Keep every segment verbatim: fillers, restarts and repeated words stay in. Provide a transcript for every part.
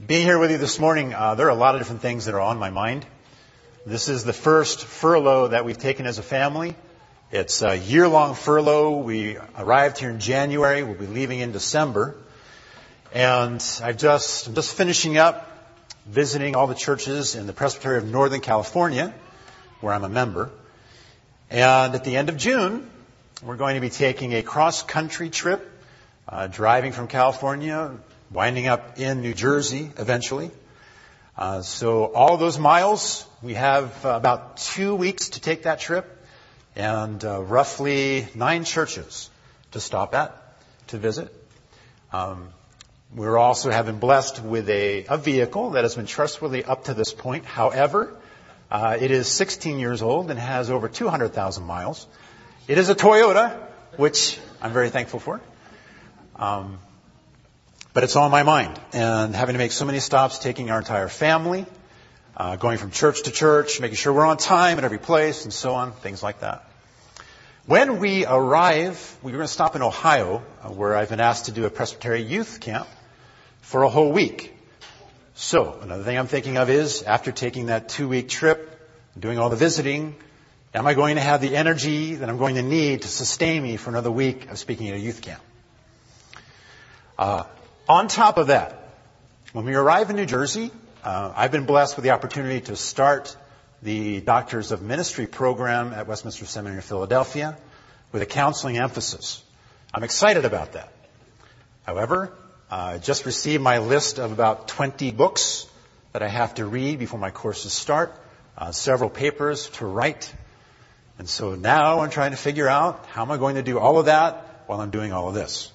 Being here with you this morning, uh, there are a lot of different things that are on my mind. This is the first furlough that we've taken as a family. It's a year-long furlough. We arrived here in January. We'll be leaving in December. And I've just, I'm just finishing up visiting all the churches in the Presbytery of Northern California, where I'm a member. And at the end of June, we're going to be taking a cross-country trip, uh, driving from California, winding up in New Jersey eventually. Uh, so all those miles, we have uh, about two weeks to take that trip and uh, roughly nine churches to stop at, to visit. Um, we're also have been blessed with a, a vehicle that has been trustworthy up to this point. However, uh, it is sixteen years old and has over two hundred thousand miles. It is a Toyota, which I'm very thankful for. Um, But it's on my mind, and having to make so many stops, taking our entire family, uh, going from church to church, making sure we're on time at every place, and so on, things like that. When we arrive, we're going to stop in Ohio, uh, where I've been asked to do a Presbytery youth camp for a whole week. So, another thing I'm thinking of is, after taking that two-week trip, doing all the visiting, am I going to have the energy that I'm going to need to sustain me for another week of speaking at a youth camp? Uh, On top of that, when we arrive in New Jersey, uh, I've been blessed with the opportunity to start the Doctors of Ministry program at Westminster Seminary in Philadelphia with a counseling emphasis. I'm excited about that. However, uh, I just received my list of about twenty books that I have to read before my courses start, uh, several papers to write. And so now I'm trying to figure out how am I going to do all of that while I'm doing all of this.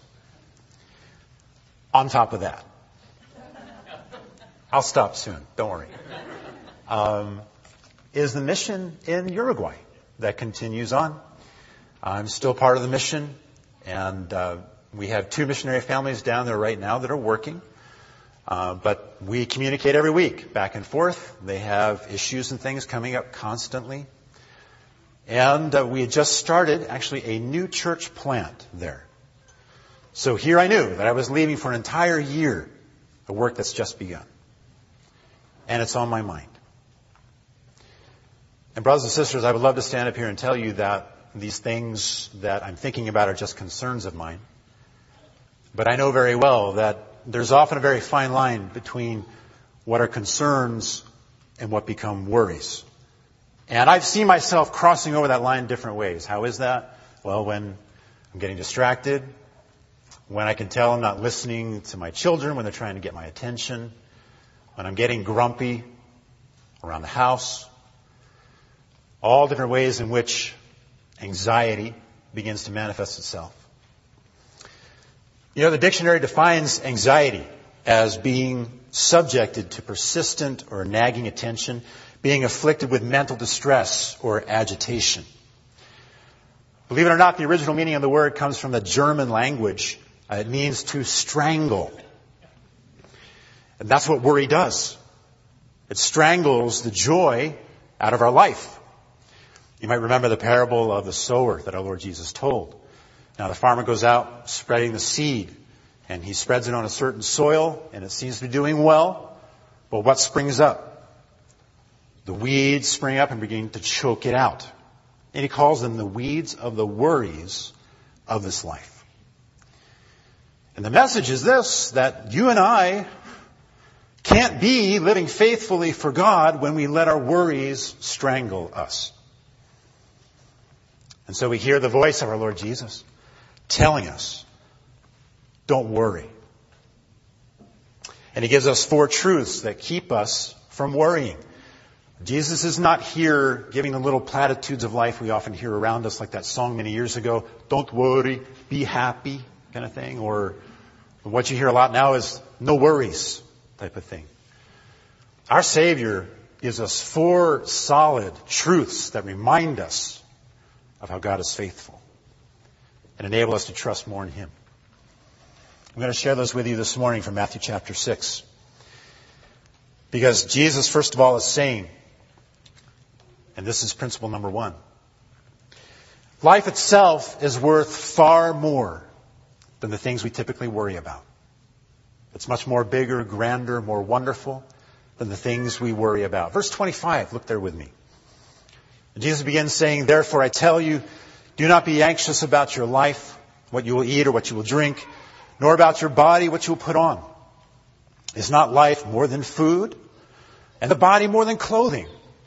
On top of that, I'll stop soon, don't worry, um, is the mission in Uruguay that continues on. I'm still part of the mission, and uh, we have two missionary families down there right now that are working. Uh, but we communicate every week, back and forth. They have issues and things coming up constantly. And uh, we had just started, actually, a new church plant there. So here I knew that I was leaving for an entire year of work that's just begun. And it's on my mind. And brothers and sisters, I would love to stand up here and tell you that these things that I'm thinking about are just concerns of mine. But I know very well that there's often a very fine line between what are concerns and what become worries. And I've seen myself crossing over that line different ways. How is that? Well, when I'm getting distracted, when I can tell I'm not listening to my children when they're trying to get my attention, when I'm getting grumpy around the house, all different ways in which anxiety begins to manifest itself. You know, the dictionary defines anxiety as being subjected to persistent or nagging attention, being afflicted with mental distress or agitation. Believe it or not, the original meaning of the word comes from the German language. Uh, it means to strangle. And that's what worry does. It strangles the joy out of our life. You might remember the parable of the sower that our Lord Jesus told. Now the farmer goes out spreading the seed, and he spreads it on a certain soil, and it seems to be doing well. But what springs up? The weeds spring up and begin to choke it out. And he calls them the weeds of the worries of this life. And the message is this, that you and I can't be living faithfully for God when we let our worries strangle us. And so we hear the voice of our Lord Jesus telling us, don't worry. And he gives us four truths that keep us from worrying. Jesus is not here giving the little platitudes of life we often hear around us, like that song many years ago, don't worry, be happy, kind of thing. Or what you hear a lot now is no worries type of thing. Our Savior gives us four solid truths that remind us of how God is faithful and enable us to trust more in Him. I'm going to share those with you this morning from Matthew chapter six. Because Jesus, first of all, is saying, and this is principle number one, life itself is worth far more than the things we typically worry about. It's much more bigger, grander, more wonderful than the things we worry about. Verse twenty-five, look there with me. Jesus begins saying, therefore I tell you, do not be anxious about your life, what you will eat or what you will drink, nor about your body, what you will put on. Is not life more than food, and the body more than clothing?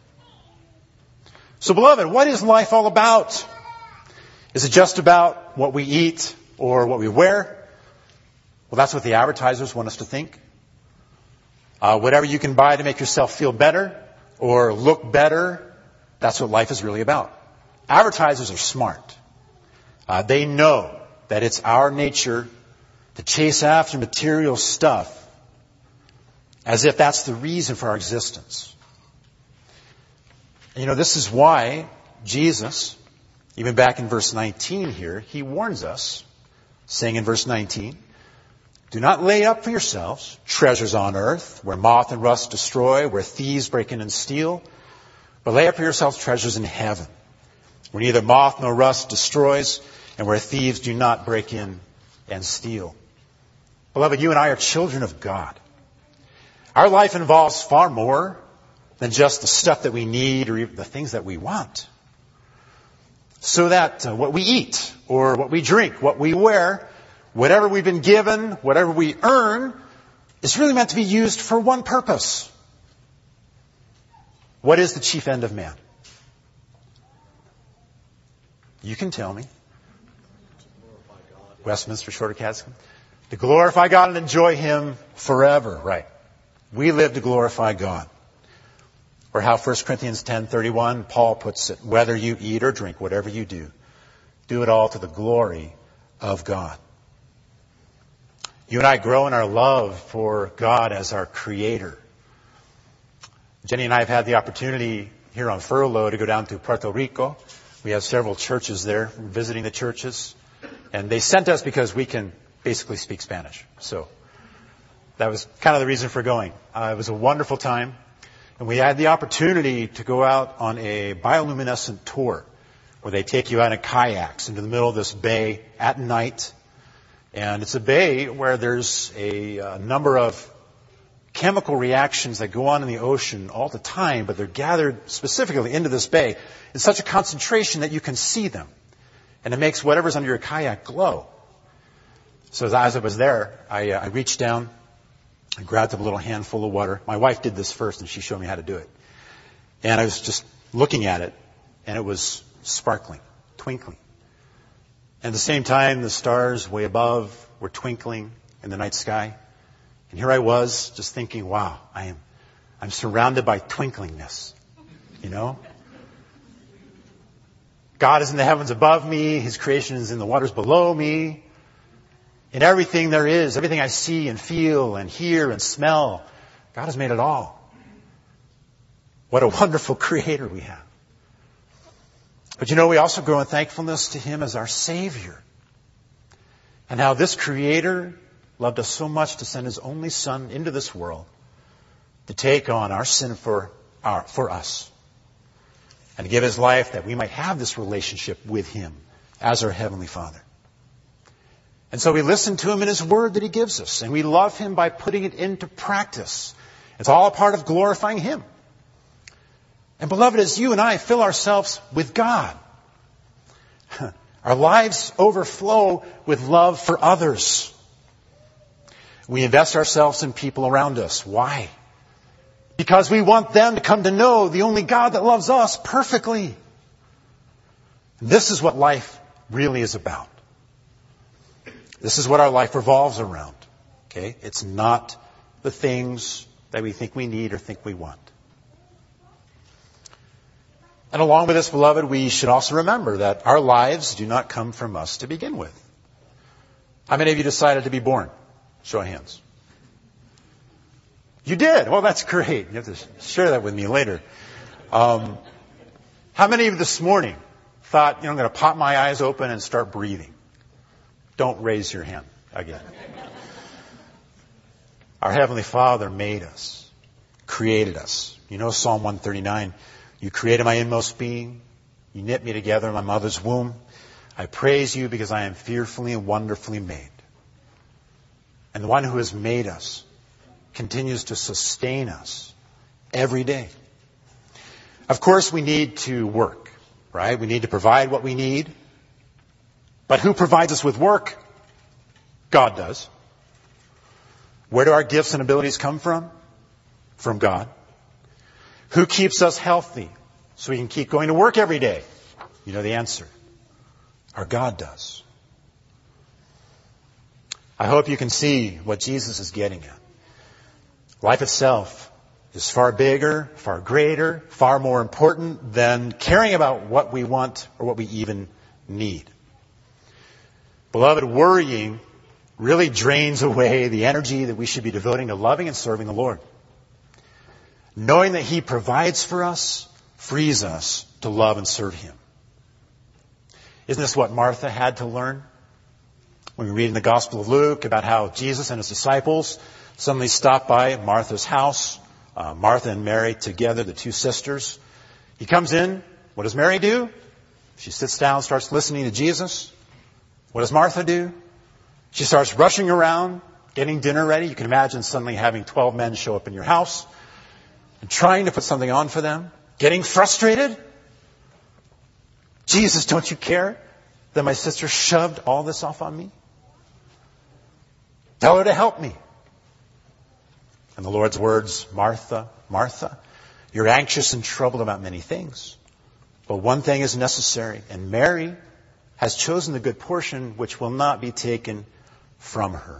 So, beloved, what is life all about? Is it just about what we eat or what we wear? Well, that's what the advertisers want us to think. Uh, whatever you can buy to make yourself feel better or look better, that's what life is really about. Advertisers are smart. Uh, they know that it's our nature to chase after material stuff as if that's the reason for our existence. And you know, this is why Jesus, even back in verse nineteen here, he warns us, saying in verse nineteen, do not lay up for yourselves treasures on earth, where moth and rust destroy, where thieves break in and steal, but lay up for yourselves treasures in heaven, where neither moth nor rust destroys, and where thieves do not break in and steal. Beloved, you and I are children of God. Our life involves far more than just the stuff that we need or even the things that we want. So that uh, what we eat or what we drink, what we wear, whatever we've been given, whatever we earn, is really meant to be used for one purpose. What is the chief end of man? You can tell me. Westminster Shorter Catechism. To glorify God and enjoy Him forever. Right. We live to glorify God. Or how First Corinthians ten thirty-one, Paul puts it, whether you eat or drink, whatever you do, do it all to the glory of God. You and I grow in our love for God as our Creator. Jenny and I have had the opportunity here on furlough to go down to Puerto Rico. We have several churches there, visiting the churches. And they sent us because we can basically speak Spanish. So that was kind of the reason for going. Uh, it was a wonderful time. And we had the opportunity to go out on a bioluminescent tour where they take you out in kayaks into the middle of this bay at night. And it's a bay where there's a, a number of chemical reactions that go on in the ocean all the time, but they're gathered specifically into this bay in such a concentration that you can see them. And it makes whatever's under your kayak glow. So as I was there, I, uh, I reached down, I grabbed up a little handful of water. My wife did this first, and she showed me how to do it. And I was just looking at it, and it was sparkling, twinkling. And at the same time, the stars way above were twinkling in the night sky. And here I was, just thinking, wow, I am, I'm surrounded by twinklingness, you know? God is in the heavens above me. His creation is in the waters below me. In everything there is, everything I see and feel and hear and smell, God has made it all. What a wonderful Creator we have. But you know, we also grow in thankfulness to Him as our Savior. And how this Creator loved us so much to send His only Son into this world to take on our sin for, our, for us. And to give His life that we might have this relationship with Him as our Heavenly Father. And so we listen to Him in His Word that He gives us. And we love Him by putting it into practice. It's all a part of glorifying Him. And beloved, as you and I fill ourselves with God, our lives overflow with love for others. We invest ourselves in people around us. Why? Because we want them to come to know the only God that loves us perfectly. This is what life really is about. This is what our life revolves around. Okay? It's not the things that we think we need or think we want. And along with this, beloved, we should also remember that our lives do not come from us to begin with. How many of you decided to be born? Show of hands. You did. Well, that's great. You have to share that with me later. Um, how many of you this morning thought, you know, I'm going to pop my eyes open and start breathing? Don't raise your hand again. Our Heavenly Father made us, created us. You know Psalm one thirty-nine, you created my inmost being. You knit me together in my mother's womb. I praise you because I am fearfully and wonderfully made. And the one who has made us continues to sustain us every day. Of course, we need to work, right? We need to provide what we need. But who provides us with work? God does. Where do our gifts and abilities come from? From God. Who keeps us healthy so we can keep going to work every day? You know the answer. Our God does. I hope you can see what Jesus is getting at. Life itself is far bigger, far greater, far more important than caring about what we want or what we even need. Beloved, worrying really drains away the energy that we should be devoting to loving and serving the Lord. Knowing that He provides for us frees us to love and serve Him. Isn't this what Martha had to learn? When we read in the Gospel of Luke about how Jesus and His disciples suddenly stopped by Martha's house, uh, Martha and Mary together, the two sisters. He comes in. What does Mary do? She sits down, starts listening to Jesus. What does Martha do? She starts rushing around, getting dinner ready. You can imagine suddenly having twelve men show up in your house and trying to put something on for them, getting frustrated. Jesus, don't you care that my sister shoved all this off on me? Tell her to help me. And the Lord's words, Martha, Martha, you're anxious and troubled about many things. But one thing is necessary, and Mary has chosen the good portion which will not be taken from her.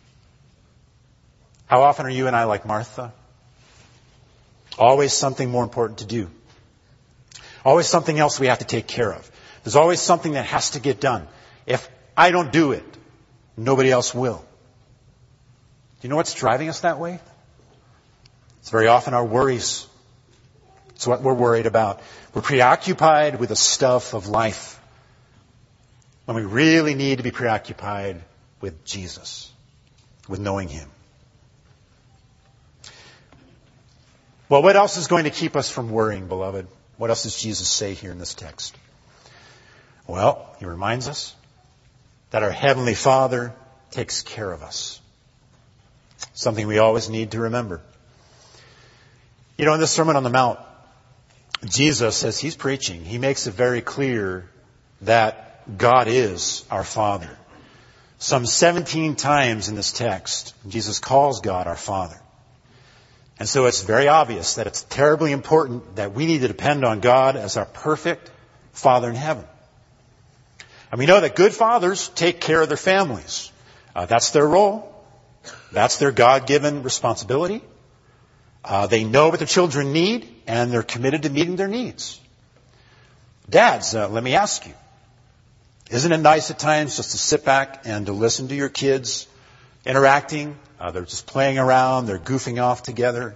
How often are you and I like Martha? Always something more important to do. Always something else we have to take care of. There's always something that has to get done. If I don't do it, nobody else will. Do you know what's driving us that way? It's very often our worries. It's what we're worried about. We're preoccupied with the stuff of life when we really need to be preoccupied with Jesus, with knowing Him. Well, what else is going to keep us from worrying, beloved? What else does Jesus say here in this text? Well, He reminds us that our Heavenly Father takes care of us. Something we always need to remember. You know, in the Sermon on the Mount, Jesus, as He's preaching, He makes it very clear that God is our Father. Some seventeen times in this text, Jesus calls God our Father. And so it's very obvious that it's terribly important that we need to depend on God as our perfect Father in heaven. And we know that good fathers take care of their families. Uh, that's their role. That's their God-given responsibility. Uh, they know what their children need, and they're committed to meeting their needs. Dads, uh, let me ask you, isn't it nice at times just to sit back and to listen to your kids interacting? Uh, they're just playing around, they're goofing off together,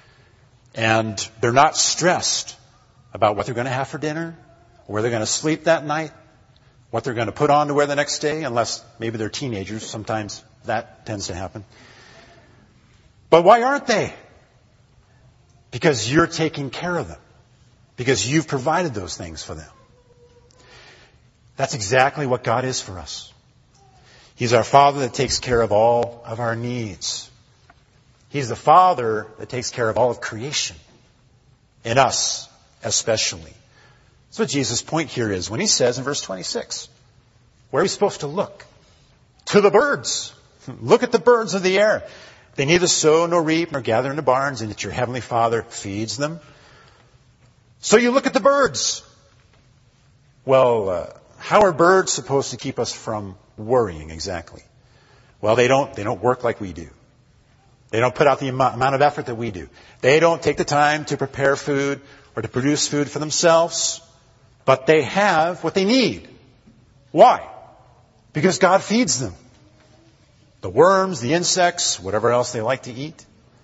and they're not stressed about what they're going to have for dinner, where they're going to sleep that night, what they're going to put on to wear the next day, unless maybe they're teenagers. Sometimes that tends to happen. But why aren't they? Because you're taking care of them. Because you've provided those things for them. That's exactly what God is for us. He's our Father that takes care of all of our needs. He's the Father that takes care of all of creation. In us, especially. That's what Jesus' point here is when He says in verse twenty-six, where are we supposed to look? To the birds. Look at the birds of the air. They neither sow nor reap nor gather into barns, and yet your Heavenly Father feeds them. So you look at the birds. Well, uh, how are birds supposed to keep us from worrying exactly? Well, they don't, they don't work like we do. They don't put out the amount of effort that we do. They don't take the time to prepare food or to produce food for themselves, but they have what they need. Why? Because God feeds them. The worms, the insects, whatever else they like to eat.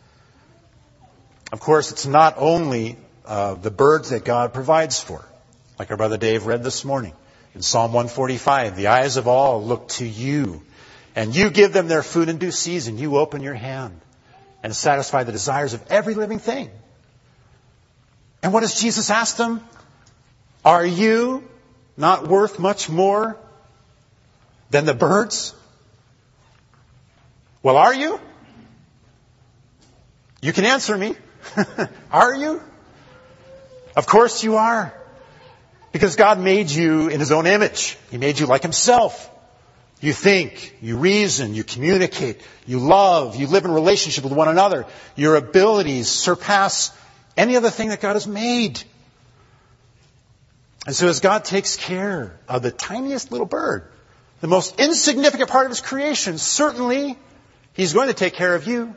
Of course, it's not only uh, the birds that God provides for. Like our brother Dave read this morning in Psalm one forty-five, the eyes of all look to you, and you give them their food in due season. You open your hand and satisfy the desires of every living thing. And what does Jesus ask them? Are you not worth much more than the birds? Well, are you? You can answer me. Are you? Of course you are. Because God made you in His own image. He made you like Himself. You think, you reason, you communicate, you love, you live in relationship with one another. Your abilities surpass any other thing that God has made. And so as God takes care of the tiniest little bird, the most insignificant part of His creation, certainly He's going to take care of you.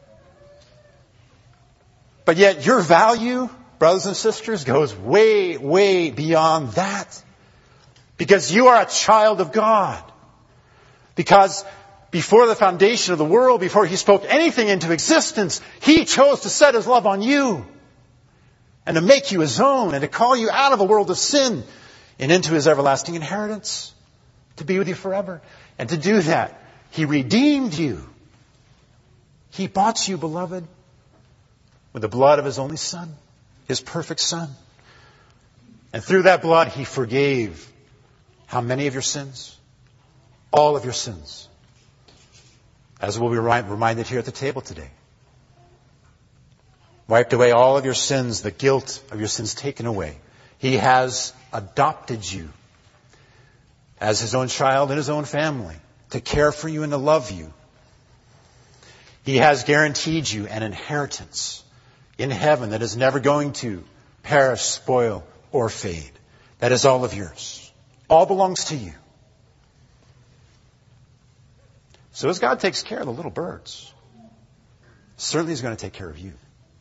But yet your value, brothers and sisters, goes way, way beyond that. Because you are a child of God. Because before the foundation of the world, before He spoke anything into existence, He chose to set His love on you. And to make you His own. And to call you out of a world of sin and into His everlasting inheritance. To be with you forever. And to do that, He redeemed you. He bought you, beloved, with the blood of His only Son, His perfect Son. And through that blood, He forgave how many of your sins? All of your sins. As we'll be reminded here at the table today. Wiped away all of your sins, the guilt of your sins taken away. He has adopted you as His own child in His own family, to care for you and to love you. He has guaranteed you an inheritance in heaven that is never going to perish, spoil, or fade. That is all of yours. All belongs to you. So as God takes care of the little birds, certainly He's going to take care of you.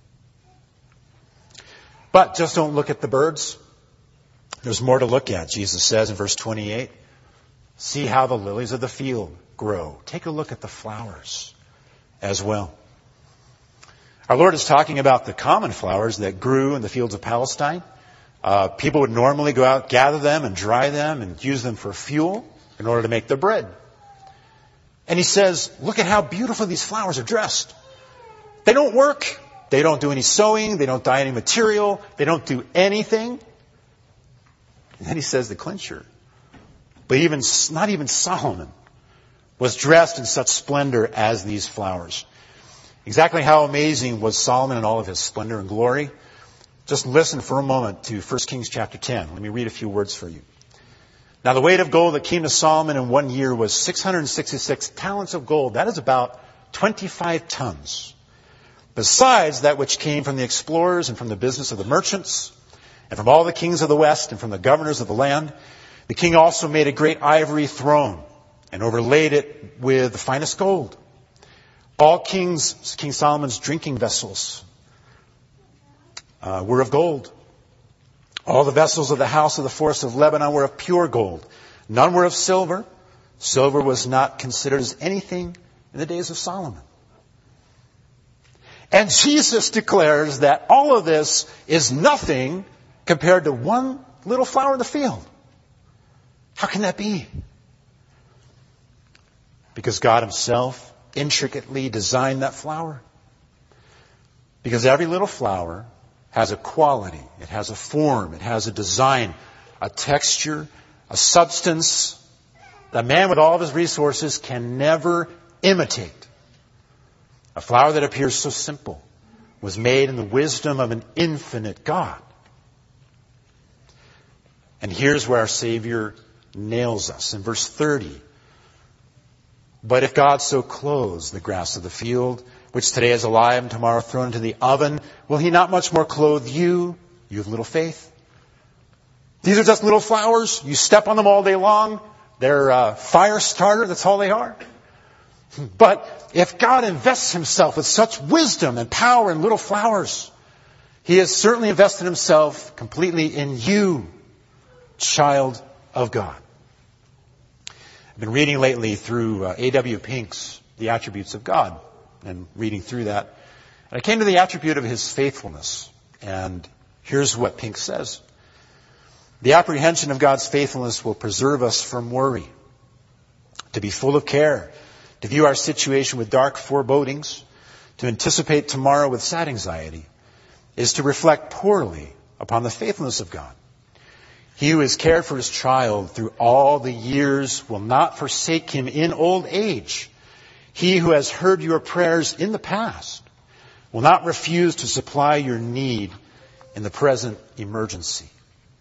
But just don't look at the birds. There's more to look at. Jesus says in verse twenty-eight, see how the lilies of the field grow. Take a look at the flowers as well. Our Lord is talking about the common flowers that grew in the fields of Palestine. Uh, people would normally go out, gather them and dry them and use them for fuel in order to make their bread. And He says, look at how beautiful these flowers are dressed. They don't work. They don't do any sewing. They don't dye any material. They don't do anything. And then He says the clincher. But even, not even Solomon was dressed in such splendor as these flowers. Exactly how amazing was Solomon in all of his splendor and glory? Just listen for a moment to First Kings chapter ten. Let me read a few words for you. Now the weight of gold that came to Solomon in one year was six hundred sixty-six talents of gold. That is about twenty-five tons. Besides that which came from the explorers and from the business of the merchants, and from all the kings of the west and from the governors of the land, the king also made a great ivory throne and overlaid it with the finest gold. All kings, King Solomon's drinking vessels uh, were of gold. All the vessels of the house of the forest of Lebanon were of pure gold. None were of silver. Silver was not considered as anything in the days of Solomon. And Jesus declares that all of this is nothing compared to one little flower in the field. How can that be? Because God Himself intricately designed that flower. Because every little flower has a quality, it has a form, it has a design, a texture, a substance that man with all of his resources can never imitate. A flower that appears so simple was made in the wisdom of an infinite God. And here's where our Savior nails us in verse thirty. But if God so clothes the grass of the field, which today is alive and tomorrow thrown into the oven, will He not much more clothe you, you of little faith? These are just little flowers. You step on them all day long. They're a fire starter. That's all they are. But if God invests Himself with such wisdom and power in little flowers, He has certainly invested Himself completely in you, child of God. I've been reading lately through uh, A W Pink's The Attributes of God, and reading through that. And I came to the attribute of His faithfulness. And here's what Pink says. The apprehension of God's faithfulness will preserve us from worry. To be full of care, to view our situation with dark forebodings, to anticipate tomorrow with sad anxiety, is to reflect poorly upon the faithfulness of God. He who has cared for his child through all the years will not forsake him in old age. He who has heard your prayers in the past will not refuse to supply your need in the present emergency.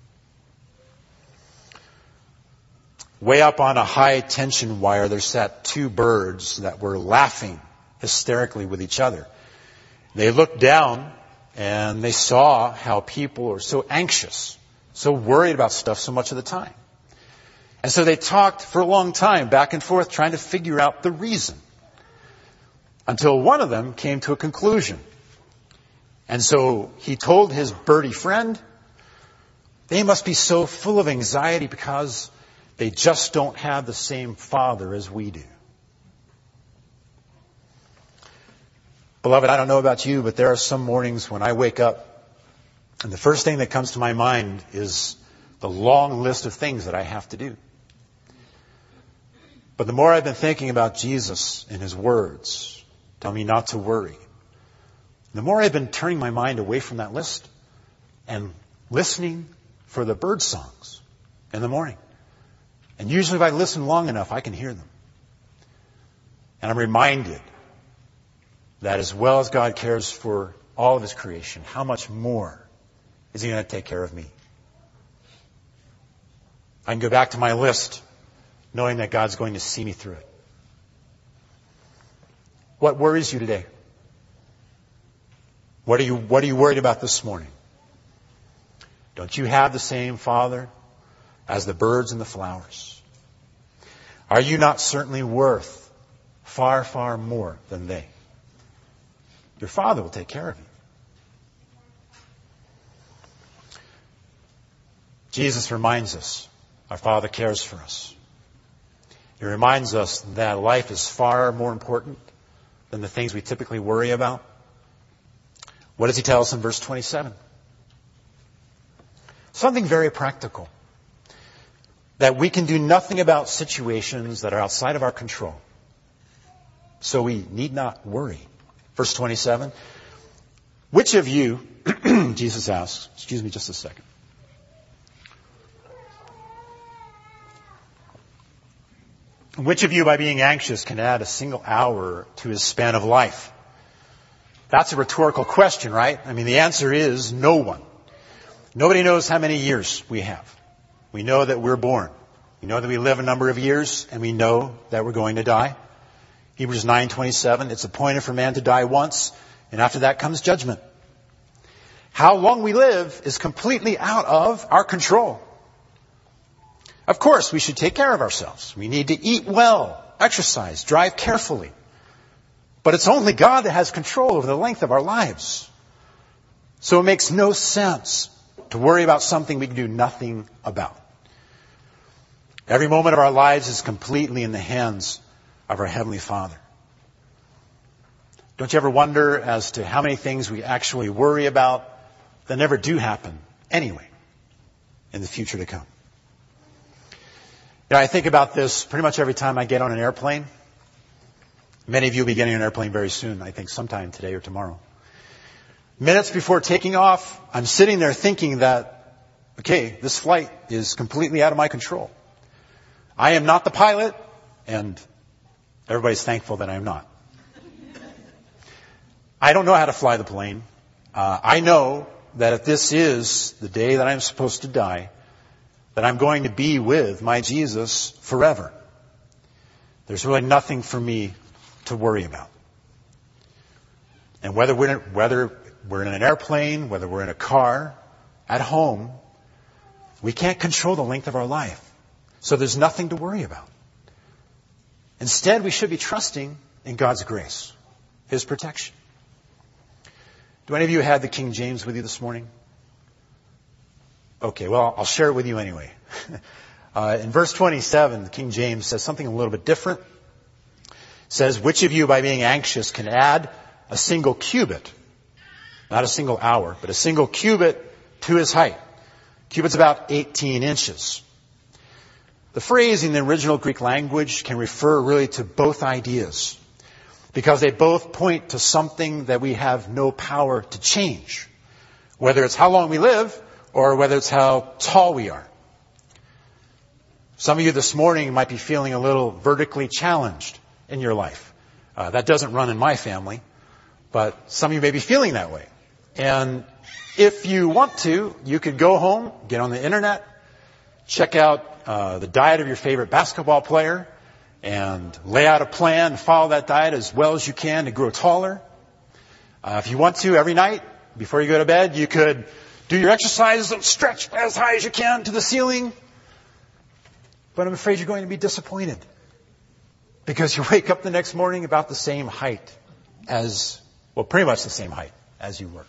Way up on a high tension wire, there sat two birds that were laughing hysterically with each other. They looked down and they saw how people are so anxious, so worried about stuff so much of the time. And so they talked for a long time, back and forth, trying to figure out the reason. Until one of them came to a conclusion. And so he told his birdie friend, they must be so full of anxiety because they just don't have the same father as we do. Beloved, I don't know about you, but there are some mornings when I wake up and the first thing that comes to my mind is the long list of things that I have to do. But the more I've been thinking about Jesus and His words, tell me not to worry, the more I've been turning my mind away from that list and listening for the bird songs in the morning. And usually if I listen long enough, I can hear them. And I'm reminded that as well as God cares for all of His creation, how much more is He going to take care of me? I can go back to my list knowing that God's going to see me through it. What worries you today? What are you, what are you worried about this morning? Don't you have the same Father as the birds and the flowers? Are you not certainly worth far, far more than they? Your Father will take care of you. Jesus reminds us our Father cares for us. He reminds us that life is far more important than the things we typically worry about. What does He tell us in verse twenty-seven? Something very practical. That we can do nothing about situations that are outside of our control. So we need not worry. Verse twenty-seven. Which of you, Jesus asks, excuse me just a second. Which of you, by being anxious, can add a single hour to his span of life? That's a rhetorical question, right? I mean, the answer is no one. Nobody knows how many years we have. We know that we're born. We know that we live a number of years, and we know that we're going to die. Hebrews nine twenty-seven, it's appointed for man to die once, and after that comes judgment. How long we live is completely out of our control. Of course, we should take care of ourselves. We need to eat well, exercise, drive carefully. But it's only God that has control over the length of our lives. So it makes no sense to worry about something we can do nothing about. Every moment of our lives is completely in the hands of our Heavenly Father. Don't you ever wonder as to how many things we actually worry about that never do happen anyway in the future to come? You know, I think about this pretty much every time I get on an airplane. Many of you will be getting on an airplane very soon, I think sometime today or tomorrow. Minutes before taking off, I'm sitting there thinking that, okay, this flight is completely out of my control. I am not the pilot, and everybody's thankful that I am not. I don't know how to fly the plane. Uh, I know that if this is the day that I'm supposed to die, that I'm going to be with my Jesus forever. There's really nothing for me to worry about. And whether we're in, whether we're in an airplane, whether we're in a car, at home, we can't control the length of our life. So there's nothing to worry about. Instead, we should be trusting in God's grace, His protection. Do any of you have the King James with you this morning? Okay, well, I'll share it with you anyway. uh, in verse twenty-seven, the King James says something a little bit different. It says, which of you by being anxious can add a single cubit, not a single hour, but a single cubit to his height? Cubit's about eighteen inches. The phrase in the original Greek language can refer really to both ideas because they both point to something that we have no power to change, whether it's how long we live or whether it's how tall we are. Some of you this morning might be feeling a little vertically challenged in your life. Uh, that doesn't run in my family, but some of you may be feeling that way. And if you want to, you could go home, get on the internet, check out uh, the diet of your favorite basketball player, and lay out a plan, follow that diet as well as you can to grow taller. Uh, if you want to, every night, before you go to bed, you could do your exercises and stretch as high as you can to the ceiling. But I'm afraid you're going to be disappointed, because you wake up the next morning about the same height as, well, pretty much the same height as you were.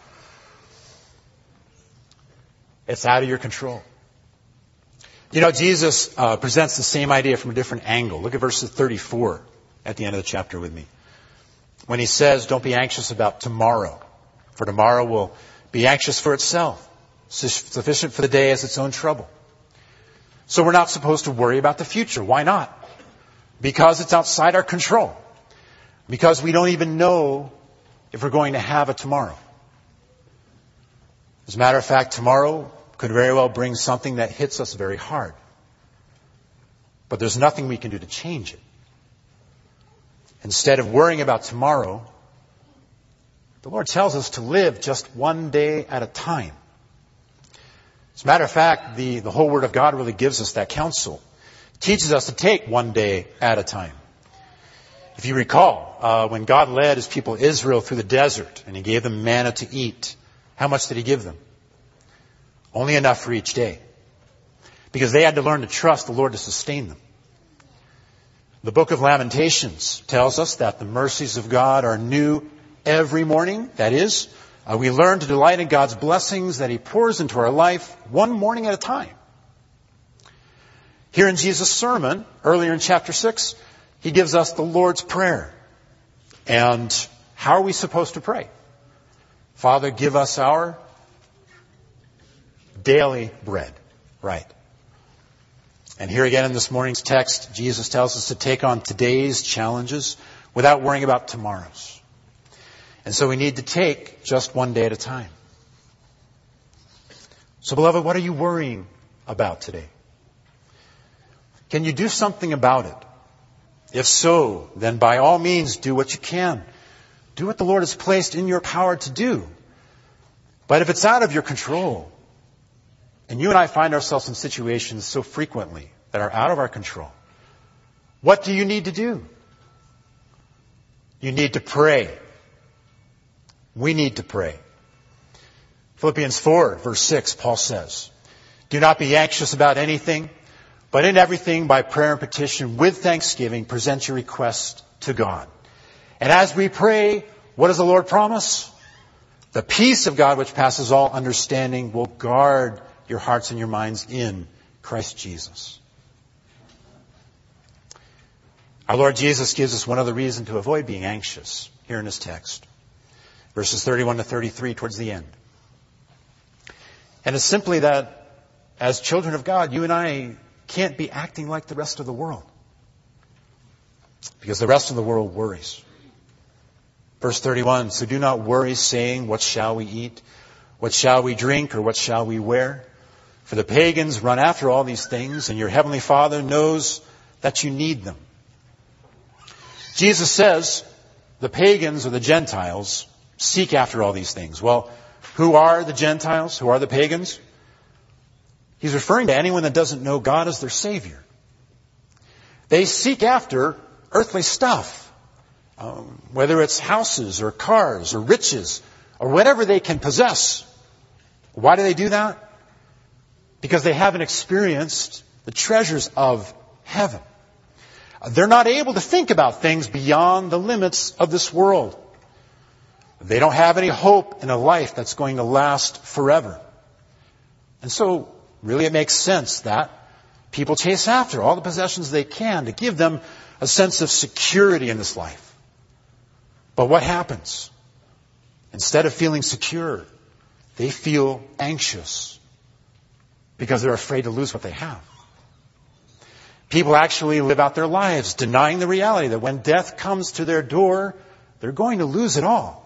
It's out of your control. You know, Jesus uh, presents the same idea from a different angle. Look at verses thirty-four at the end of the chapter with me. When he says, don't be anxious about tomorrow, for tomorrow will be anxious for itself. Sufficient for the day is its own trouble. So we're not supposed to worry about the future. Why not? Because it's outside our control. Because we don't even know if we're going to have a tomorrow. As a matter of fact, tomorrow could very well bring something that hits us very hard. But there's nothing we can do to change it. Instead of worrying about tomorrow, the Lord tells us to live just one day at a time. As a matter of fact, the, the whole Word of God really gives us that counsel. It teaches us to take one day at a time. If you recall, uh, when God led His people Israel through the desert and He gave them manna to eat, how much did He give them? Only enough for each day. Because they had to learn to trust the Lord to sustain them. The book of Lamentations tells us that the mercies of God are new every morning. That is, uh, we learn to delight in God's blessings that He pours into our life one morning at a time. Here in Jesus' sermon, earlier in chapter six, He gives us the Lord's Prayer. And how are we supposed to pray? Father, give us our daily bread. Right. And here again in this morning's text, Jesus tells us to take on today's challenges without worrying about tomorrow's. And so we need to take just one day at a time. So, beloved, what are you worrying about today? Can you do something about it? If so, then by all means do what you can. Do what the Lord has placed in your power to do. But if it's out of your control, and you and I find ourselves in situations so frequently that are out of our control, what do you need to do? You need to pray. We need to pray. Philippians four, verse six, Paul says, do not be anxious about anything, but in everything by prayer and petition with thanksgiving present your request to God. And as we pray, what does the Lord promise? The peace of God which passes all understanding will guard your hearts and your minds in Christ Jesus. Our Lord Jesus gives us one other reason to avoid being anxious here in His text. Verses thirty-one to thirty-three towards the end. And it's simply that as children of God, you and I can't be acting like the rest of the world. Because the rest of the world worries. Verse thirty-one, so do not worry, saying, what shall we eat? What shall we drink? Or what shall we wear? For the pagans run after all these things, and your heavenly Father knows that you need them. Jesus says the pagans or the Gentiles seek after all these things. Well, who are the Gentiles? Who are the pagans? He's referring to anyone that doesn't know God as their Savior. They seek after earthly stuff, um, whether it's houses or cars or riches or whatever they can possess. Why do they do that? Because they haven't experienced the treasures of heaven. They're not able to think about things beyond the limits of this world. They don't have any hope in a life that's going to last forever. And so, really it makes sense that people chase after all the possessions they can to give them a sense of security in this life. But what happens? Instead of feeling secure, they feel anxious because they're afraid to lose what they have. People actually live out their lives denying the reality that when death comes to their door, they're going to lose it all.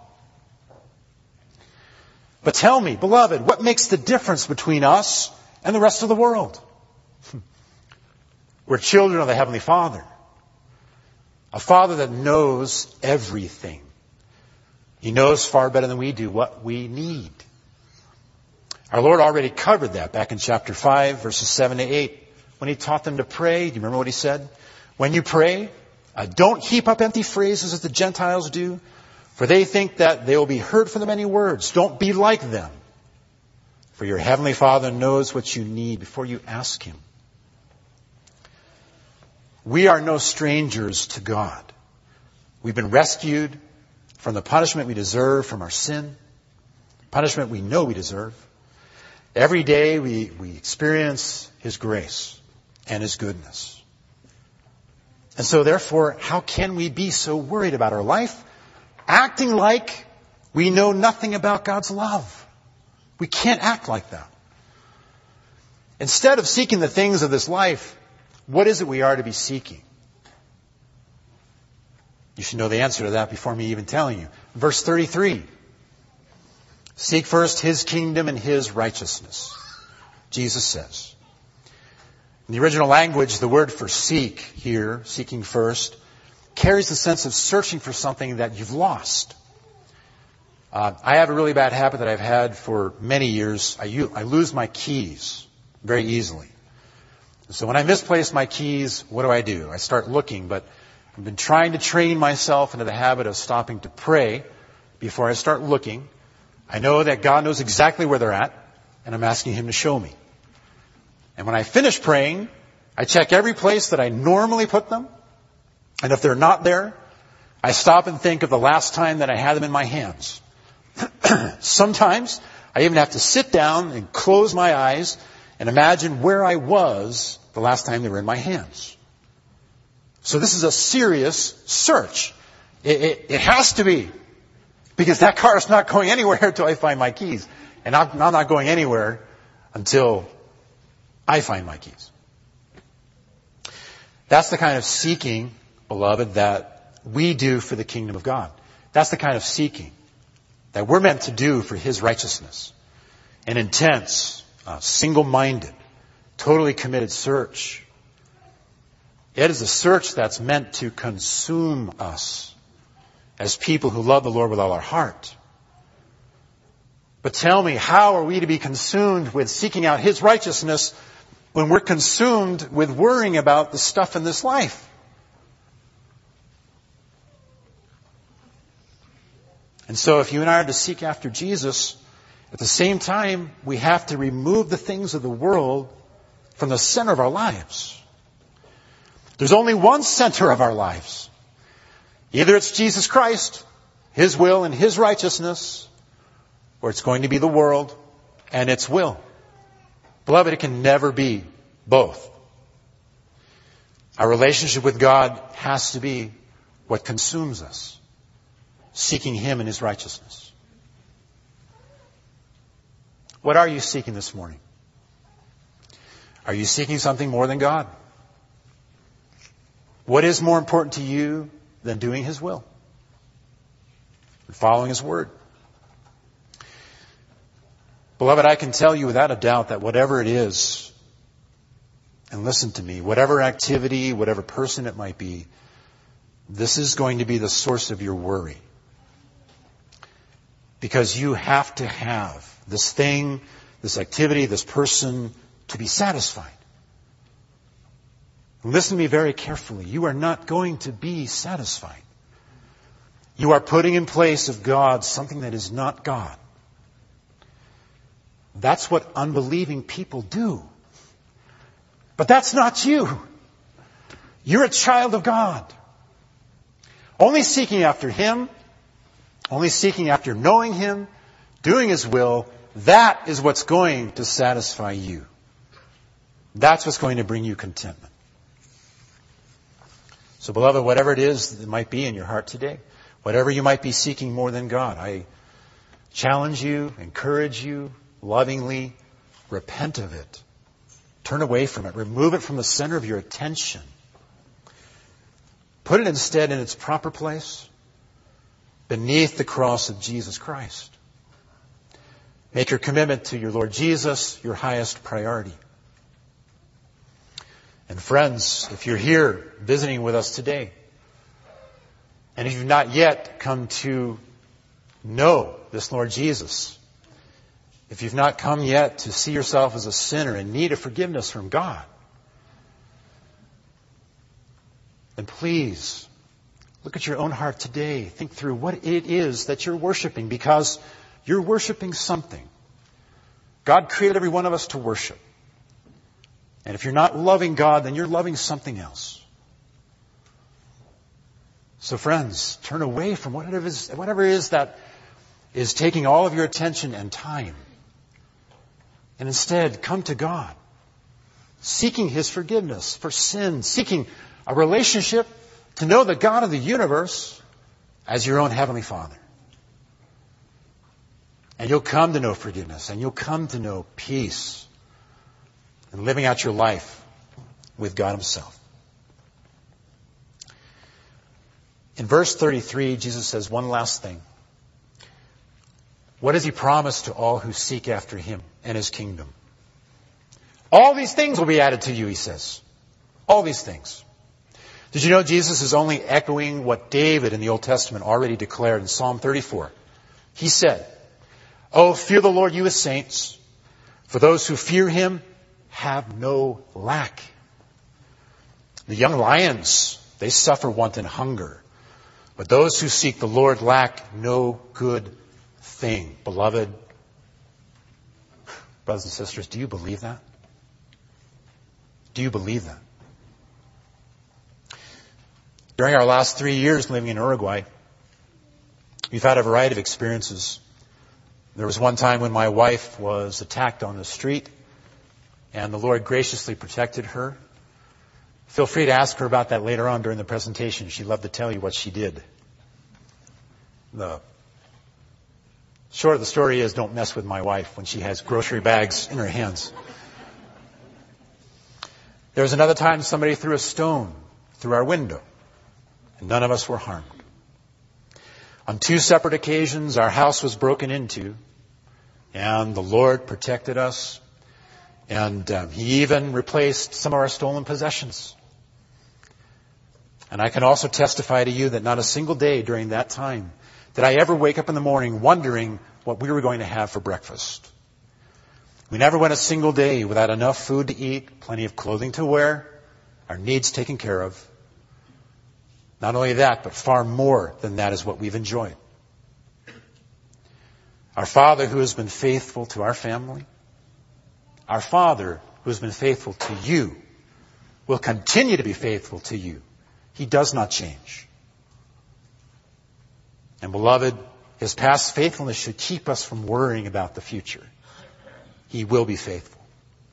But tell me, beloved, what makes the difference between us and the rest of the world? We're children of the Heavenly Father. A Father that knows everything. He knows far better than we do what we need. Our Lord already covered that back in chapter five, verses seven to eight. When He taught them to pray, do you remember what He said? When you pray, uh, don't heap up empty phrases as the Gentiles do, for they think that they will be heard for the many words. Don't be like them. For your Heavenly Father knows what you need before you ask Him. We are no strangers to God. We've been rescued from the punishment we deserve from our sin, punishment we know we deserve. Every day we, we experience His grace and His goodness. And so therefore, how can we be so worried about our life, acting like we know nothing about God's love? We can't act like that. Instead of seeking the things of this life, what is it we are to be seeking? You should know the answer to that before me even telling you. Verse thirty-three. Seek first His kingdom and His righteousness, Jesus says. In the original language, the word for seek here, seeking first, carries the sense of searching for something that you've lost. Uh, I have a really bad habit that I've had for many years. I, u- I lose my keys very easily. So when I misplace my keys, what do I do? I start looking, but I've been trying to train myself into the habit of stopping to pray before I start looking. I know that God knows exactly where they're at, and I'm asking Him to show me. And when I finish praying, I check every place that I normally put them, and if they're not there, I stop and think of the last time that I had them in my hands. Sometimes I even have to sit down and close my eyes and imagine where I was the last time they were in my hands. So this is a serious search. It, it, it has to be. Because that car is not going anywhere until I find my keys. And I'm, I'm not going anywhere until I find my keys. That's the kind of seeking, beloved, that we do for the kingdom of God. That's the kind of seeking that we're meant to do for His righteousness. An intense, uh, single-minded, totally committed search. It is a search that's meant to consume us as people who love the Lord with all our heart. But tell me, how are we to be consumed with seeking out His righteousness when we're consumed with worrying about the stuff in this life? And so if you and I are to seek after Jesus, at the same time, we have to remove the things of the world from the center of our lives. There's only one center of our lives. Either it's Jesus Christ, His will and His righteousness, or it's going to be the world and its will. Beloved, it can never be both. Our relationship with God has to be what consumes us, seeking Him and His righteousness. What are you seeking this morning? Are you seeking something more than God? What is more important to you than doing His will and following His word? Beloved, I can tell you without a doubt that whatever it is, and listen to me, whatever activity, whatever person it might be, this is going to be the source of your worry. Because you have to have this thing, this activity, this person to be satisfied. Listen to me very carefully. You are not going to be satisfied. You are putting in place of God something that is not God. That's what unbelieving people do. But that's not you. You're a child of God. Only seeking after Him, only seeking after knowing Him, doing His will, that is what's going to satisfy you. That's what's going to bring you contentment. So, beloved, whatever it is that might be in your heart today, whatever you might be seeking more than God, I challenge you, encourage you, lovingly repent of it. Turn away from it. Remove it from the center of your attention. Put it instead in its proper place, beneath the cross of Jesus Christ. Make your commitment to your Lord Jesus your highest priority. And friends, if you're here visiting with us today, And if you've not yet come to know this Lord Jesus, if you've not come yet to see yourself as a sinner in need of forgiveness from God, then please look at your own heart today. Think through what it is that you're worshiping, because you're worshiping something. God created every one of us to worship. And if you're not loving God, then you're loving something else. So friends, turn away from whatever it is, whatever it is that is taking all of your attention and time. And instead, come to God, seeking His forgiveness for sin, seeking a relationship to know the God of the universe as your own Heavenly Father. And you'll come to know forgiveness, and you'll come to know peace, and living out your life with God Himself. In verse thirty-three, Jesus says one last thing. What does He promise to all who seek after Him and His kingdom? All these things will be added to you, He says. All these things. Did you know Jesus is only echoing what David in the Old Testament already declared in Psalm thirty-four? He said, "Oh, fear the Lord, you His saints, for those who fear Him have no lack." The young lions, they suffer want and hunger, but those who seek the Lord lack no good thing. Beloved, brothers and sisters, do you believe that? Do you believe that? During our last three years living in Uruguay, we've had a variety of experiences. There was one time when my wife was attacked on the street, and the Lord graciously protected her. Feel free to ask her about that later on during the presentation. She'd love to tell you what she did. The short of the story is, don't mess with my wife when she has grocery bags in her hands. There was another time somebody threw a stone through our window, and none of us were harmed. On two separate occasions, our house was broken into, and the Lord protected us, and um, He even replaced some of our stolen possessions. And I can also testify to you that not a single day during that time did I ever wake up in the morning wondering what we were going to have for breakfast. We never went a single day without enough food to eat, plenty of clothing to wear, our needs taken care of. Not only that, but far more than that is what we've enjoyed. Our Father who has been faithful to our family, our Father who has been faithful to you, will continue to be faithful to you. He does not change. And beloved, His past faithfulness should keep us from worrying about the future. He will be faithful.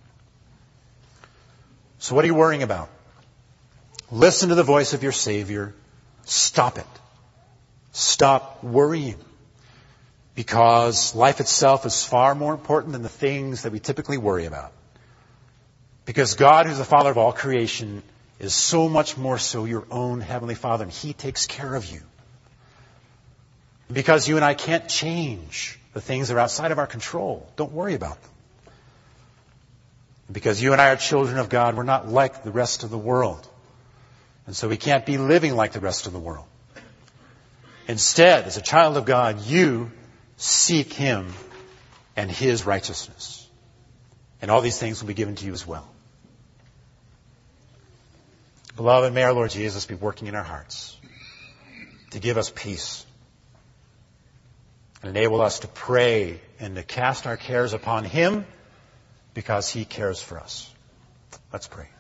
So what are you worrying about? Listen to the voice of your Savior. Stop it. Stop worrying. Because life itself is far more important than the things that we typically worry about. Because God, who's the Father of all creation, is so much more so your own Heavenly Father, and He takes care of you. Because you and I can't change the things that are outside of our control. Don't worry about them. Because you and I are children of God, we're not like the rest of the world. And so we can't be living like the rest of the world. Instead, as a child of God, you seek Him and His righteousness. And all these things will be given to you as well. Beloved, may our Lord Jesus be working in our hearts to give us peace and enable us to pray and to cast our cares upon Him because He cares for us. Let's pray.